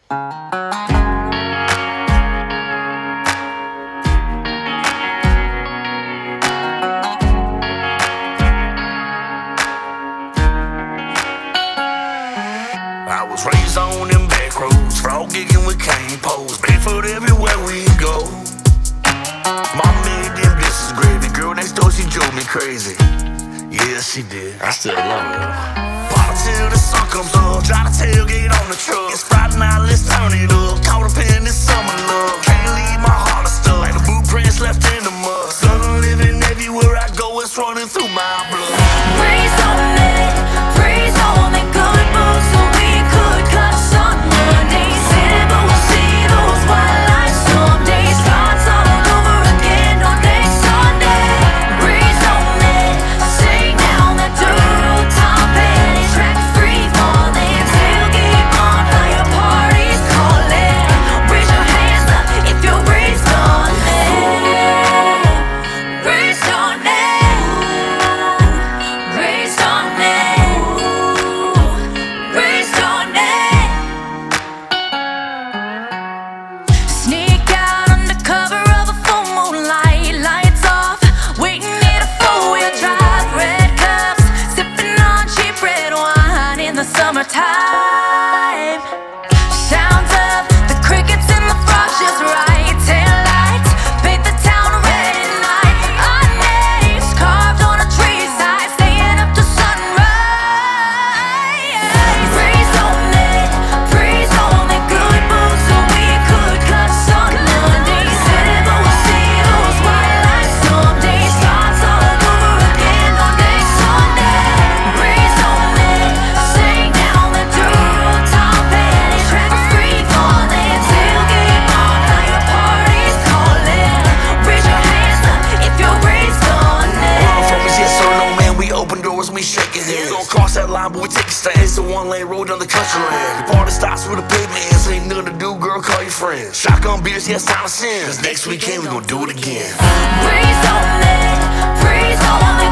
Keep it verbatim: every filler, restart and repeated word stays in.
I was raised on them back roads, frog gigging with cane poles, barefoot everywhere we go. Mom made them dishes gravy, girl next door she drove me crazy. Yeah, she did. I still love her. Party till the sun comes up, try to tailgate on the truck. It's Friday night, let's turn it up. Caught up in this summer love, can't leave my heart stuck like the boot prints left in the mud. Sun living everywhere I go, it's running through my blood. Praise on it, praise on the good books, so we could cut some money. City books, see those white lights someday. Starts all over again on next Sunday. Praise on it, sing down that dirt top and track free falling. Tailgate on fire, parties calling. Raise your hands up if you're raised on it. Raised on it. Raised on it. Raised on it. Sneak out under cover of a full moonlight, lights off, waiting in a four-wheel drive, red cups, sipping on cheap red wine in the summertime. Sounds of the crickets and the frogs just right. Tail lights paint the town red at night. Our names carved on a tree side, staying up to sunrise. Praise on it, praise on the good books, so we could cut some money. City books, see those white lights someday. Starts all over again on next Sunday. Praise on it, sing down the dirt top and track free falling. Tailgate on fire, parties calling. Raise your hands up if you're raised on Run from us, it. yes or no, man. We open doors, we shaking hands. Don't cross that line, but we take a stand. It's a one-lane road down the country land. The party stops with the pavement. Ain't nothing to do, girl, call your friends. Shotgun beers, yes, time to sin. Cause next weekend we gon' do it again. Praise on it, praise on the